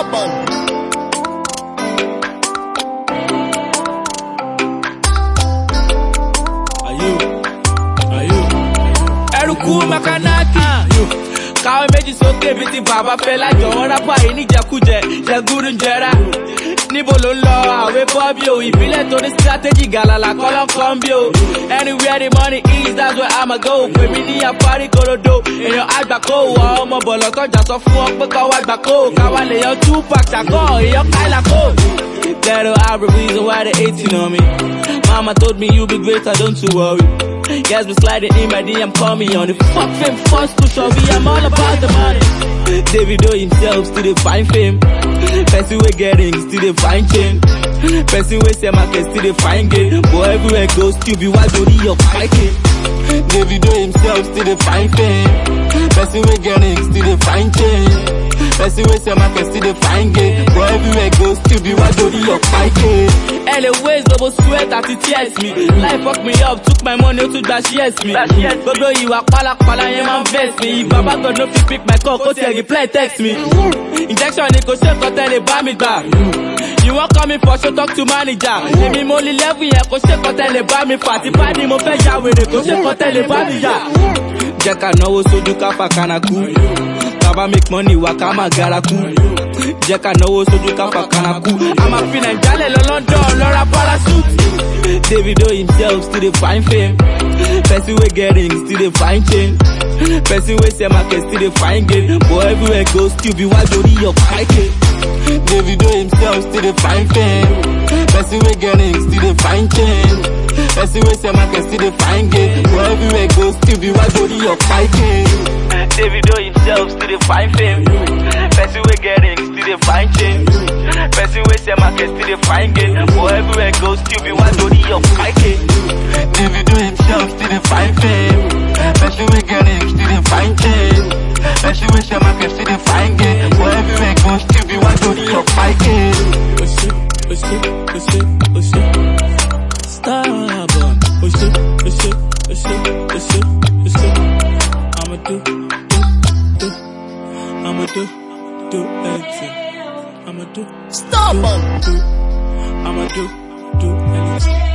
Stubborn. Eruku Makanaki. Káwé méjì sókè bí ti bàbá fẹ́ lájọ wọn rápá yìí níjẹkújẹ jẹgúrú ń jẹrà. Níbo ló ń lọ àwé bọ́bí o, ìbílẹ̀ tó ní strategy gàlàlà kọ́lọ́kọ́ ń bí o. Anywhere the money is, that's where I'ma go. Pè mí ní àparí korodo, èèyàn àgbà kó wọ ọmọ bọ̀lọ̀ tọ́jà sọ fún ọ pé kọ́ wá gbà kó. Káwá lè yan Tupac ṣàkọ́, èèyàn Kyla kó. That'll have a reason why they hating on me. Mama told me you be greater, don't you worry. Guys be sliding in my DM, call me on the fuck fame, first to show me I'm all about the money. Davido himself still dey find fame. Person we getting still dey find change. Person we say market still dey find gain. But everywhere goes still be why go your fighting. Davido himself still dey find fame. Person we getting still dey find change. Person we say market still dey find gain. But everywhere goes still be why go your fighting. Anyways, double sweat at it tears me. Life fucked me up, took my money to dash yes me. Gbogbo ìwà pálapàla yẹn máa ń vex me. If Baba God no fit pick my call, kó tiẹ̀ reply text me. Injection ni kò ṣe kọ́tẹ́ lè bá mi gbà. You wan call me for show, talk to manager. Èmi mo lè level yẹn kò ṣe kọ́tẹ́ lè bá mi fà. Tí bá ní mo fẹ́ ya wèrè kò ṣe kọ́tẹ́ lè bá mi yà. Jẹ́ ká náwó sójú ká fà kanaku. Baba make money wá ká má gara kú. Jẹ́ ká náwó sójú ká fà kanaku. A máa fi Nàìjíríà lọ London lọ́ra parachute. Davido himself still dey find fame. Person we getting still dey find change. Person we say market still dey find gain. But everywhere goes still be why go your fighting. Davido himself still dey find fame. Person we getting still dey find change. Person we say market still dey find gain. But everywhere goes still be why go your fighting. Davido himself still dey find fame. Person we getting still dey find change. Person we say market still dey find gain. But everywhere goes still be why go your fighting. Davido himself still dey find fame. Person we getting still dey find change. Person we say market still dey find gain. But everywhere goes still be why go your fighting. Stubborn. I'ma do anything. I'ma do. Stubborn. I'ma do anything.